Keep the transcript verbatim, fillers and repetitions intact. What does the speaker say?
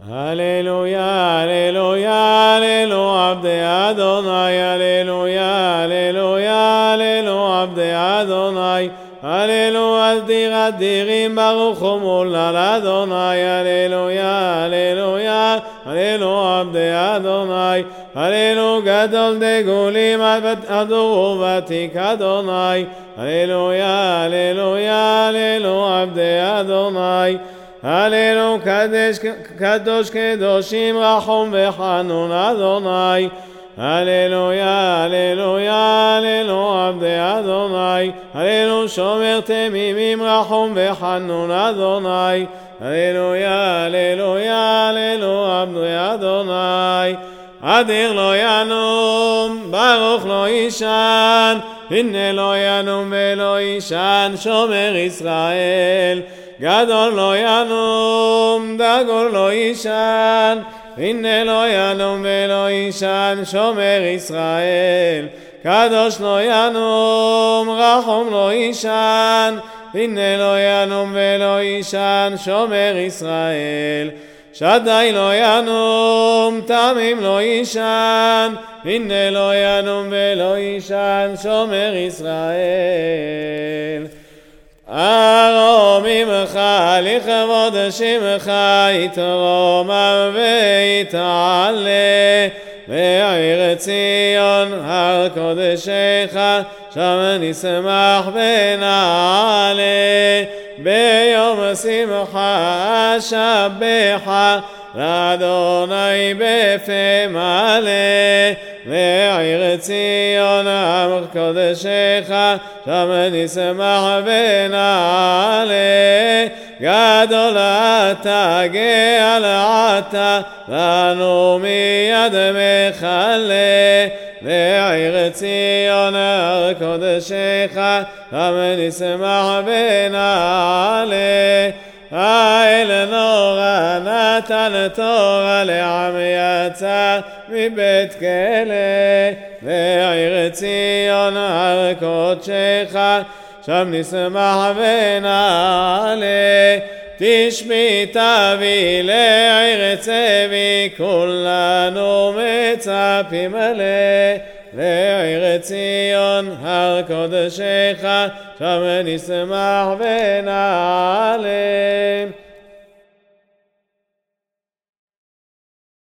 Alleluia, alleluia, alleluia, abdei Adonai, alleluia, alleluia, alleluia, abdei Adonai, alleluia, adir adirim, baruch hu mulal Adonai, alleluia, alleluia, alleluia, abdei Adonai, alleluia, gadol degulim, ador uvatik Adonai, alleluia, alleluia, alleluia, abdei Adonai, Hallelu kadosh kadosh kedoshim rachum vechanun Adonai. Hallelujah, hallelujah, hallelujah, abdei Adonai. Hallelu shomer temimim rachum vechanun Adonai. Hallelujah, hallelujah, hallelujah, abdei Adonai. Adir lo yanum, baruch lo ishan, hinne lo yanum velo ishan, shomer Israel. Gadol lo yanum, dagol lo ishan, hinne lo yanum velo ishan, shomer Israel. Kadosh lo yanum, rachum lo ishan, hinne lo yanum velo ishan, shomer Israel. Shaddai lo yanum, tamim lo ishan, hinne lo yanum velo ishan, shomer Israel. ארום עמך לכבוד שמך יתרומם ויתעלה בעיר ציון הר קודשך שם נשמח ונעלה ביום שמחה שבחה לאדוני בפה מלא לעיר ציון הר קודשך שם נשמח ונעלה גדול אתה גאל אתה לנו מיד מחלה לעיר ציון הר קודשך שם נשמח ונעלה האל נורא נתן תורה לעם יצא מבית כלא לעיר ציון הר קודשך שם נשמח ונעלה תשמעי תביא לעיר צבי כולנו מצפים עליה לעיר ציון הר קודשך שם נשמח ונעלה